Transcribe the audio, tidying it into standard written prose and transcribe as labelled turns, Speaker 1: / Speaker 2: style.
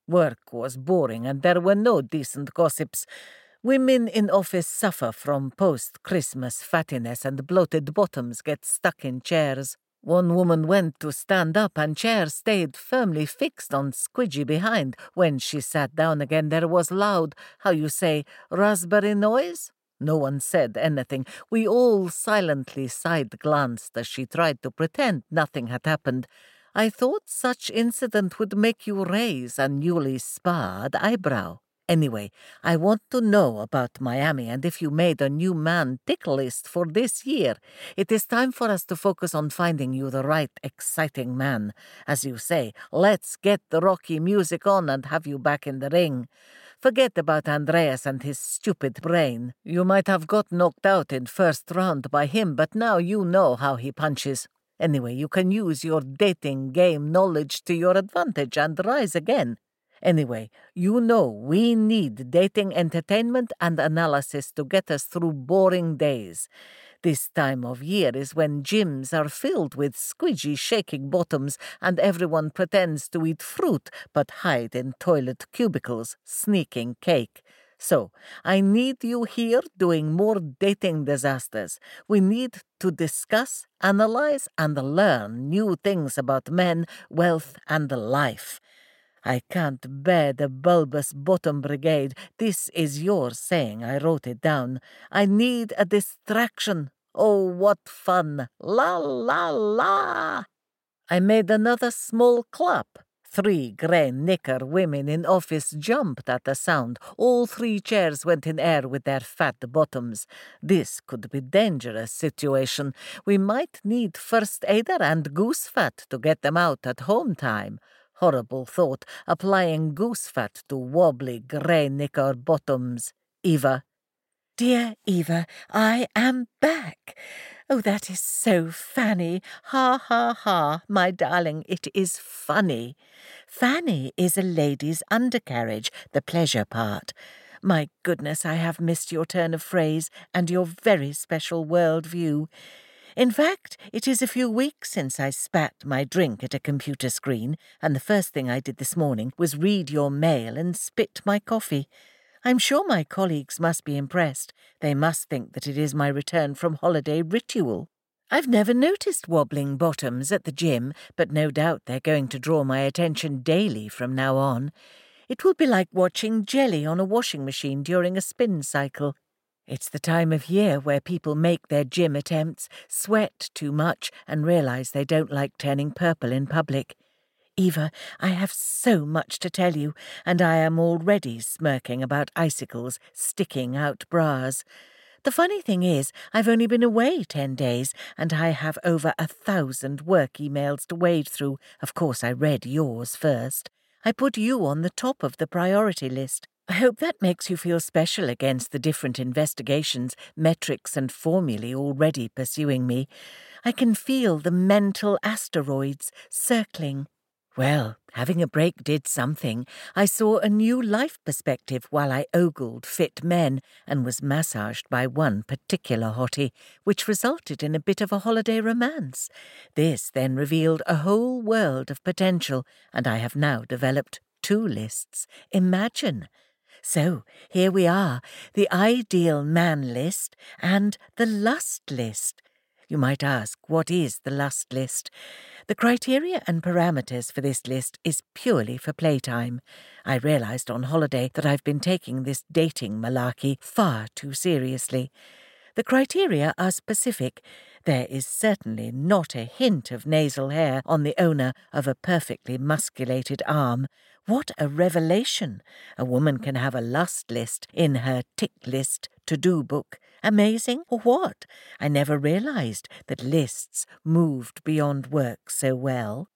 Speaker 1: Work was boring and there were no decent gossips. Women in office suffer from post-Christmas fattiness and bloated bottoms get stuck in chairs. One woman went to stand up and chair stayed firmly fixed on squidgy behind. When she sat down again there was loud, how you say, raspberry noise? No one said anything. We all silently side-glanced as she tried to pretend nothing had happened. I thought such incident would make you raise a newly sparred eyebrow. Anyway, I want to know about Miami and if you made a new man tick list for this year. It is time for us to focus on finding you the right exciting man. As you say, let's get the Rocky music on and have you back in the ring. Forget about Andreas and his stupid brain. You might have got knocked out in first round by him, but now you know how he punches. Anyway, you can use your dating game knowledge to your advantage and rise again. Anyway, you know we need dating entertainment and analysis to get us through boring days. This time of year is when gyms are filled with squidgy shaking bottoms and everyone pretends to eat fruit but hide in toilet cubicles, sneaking cake. So, I need you here doing more dating disasters. We need to discuss, analyze, and learn new things about men, wealth, and life. I can't bear the bulbous bottom brigade. This is your saying. I wrote it down. I need a distraction. Oh, what fun. La, la, la. I made another small clap. 3 grey knicker women in office jumped at the sound. All 3 chairs went in air with their fat bottoms. This could be dangerous situation. We might need first aider and goose fat to get them out at home time. Horrible thought, applying goose fat to wobbly grey knicker bottoms. Eva. Dear Eva, I am back. Oh, that is so funny. Ha, ha, ha, my darling, it is funny. Fanny is a lady's undercarriage, the pleasure part. My goodness, I have missed your turn of phrase and your very special world view. In fact, it is a few weeks since I spat my drink at a computer screen, and the first thing I did this morning was read your mail and spit my coffee. I'm sure my colleagues must be impressed. They must think that it is my return from holiday ritual. I've never noticed wobbling bottoms at the gym, but no doubt they're going to draw my attention daily from now on. It will be like watching jelly on a washing machine during a spin cycle. It's the time of year where people make their gym attempts, sweat too much, and realize they don't like turning purple in public. Eva, I have so much to tell you, and I am already smirking about icicles sticking out bras. The funny thing is, I've only been away 10 days, and I have over 1,000 work emails to wade through. Of course, I read yours first. I put you on the top of the priority list. I hope that makes you feel special against the different investigations, metrics and formulae already pursuing me. I can feel the mental asteroids circling. Well, having a break did something. I saw a new life perspective while I ogled fit men and was massaged by one particular hottie, which resulted in a bit of a holiday romance. This then revealed a whole world of potential, and I have now developed 2 lists. Imagine! So, here we are, the ideal man list and the lust list. You might ask, what is the lust list? The criteria and parameters for this list is purely for playtime. I realized on holiday that I've been taking this dating malarkey far too seriously. The criteria are specific. There is certainly not a hint of nasal hair on the owner of a perfectly musculated arm. What a revelation! A woman can have a lust list in her tick list to-do book. Amazing or what? I never realized that lists moved beyond work so well.